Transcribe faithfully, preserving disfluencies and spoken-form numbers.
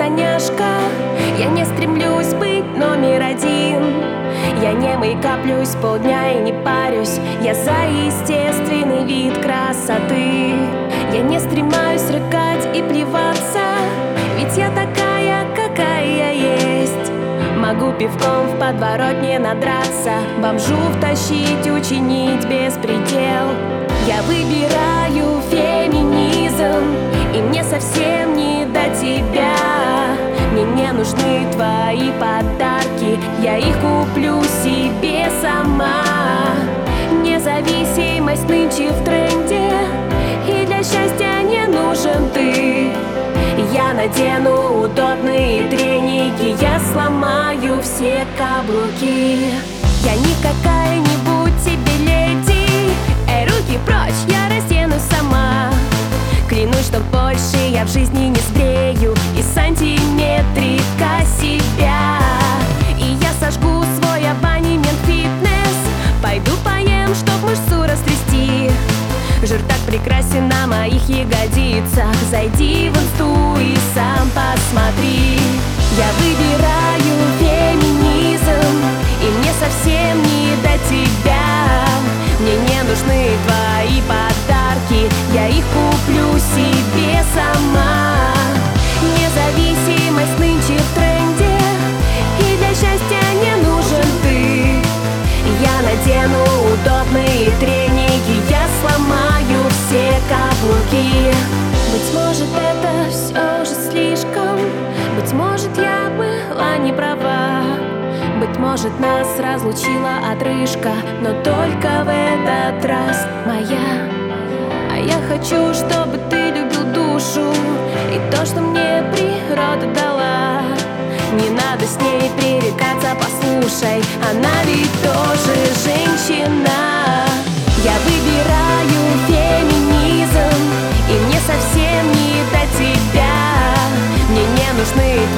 няшка. Я не стремлюсь быть номер один. Я не мейкаплюсь полдня и не парюсь. Я за естественный вид красоты. Я не стремаюсь рыгать и плеваться, ведь я такая, какая я есть. Могу пивком в подворотне надраться, бомжу втащить, учинить беспредел. Я выбираю феминизм, и мне совсем не до тебя. Мне не нужны твои подарки, я их куплю себе сама. Независимость нынче в тренде, и для счастья не нужен ты. Я надену удобные треники, я сломаю все каблуки. Я не какая-нибудь тебе леди, эй, руки прочь, я разденусь сама. Клянусь, что больше я в жизни не сбрею и сантиметрика себя. И я сожгу свой абонемент фитнес, пойду поем, чтоб мышцу растрясти. Жир так прекрасен на моих ягодицах, зайди в инсту и сам посмотри. Я выбираю феминизм, и мне совсем не до тебя. Мне не нужны твои подарки, я их куплю себе сама. Независимость нынче в тренде, и для счастья не нужен ты. Я надену удобные треники, я сломаю все каблуки. Быть может, это все же слишком, быть может, я была не права. Быть может, нас разлучила отрыжка, но только в этот раз моя. А я хочу, чтобы ты любил душу и то, что мне природа дала. Не надо с ней пререкаться, послушай, она ведь тоже женщина. Я выбираю феминизм, и мне совсем не до тебя. Мне не нужны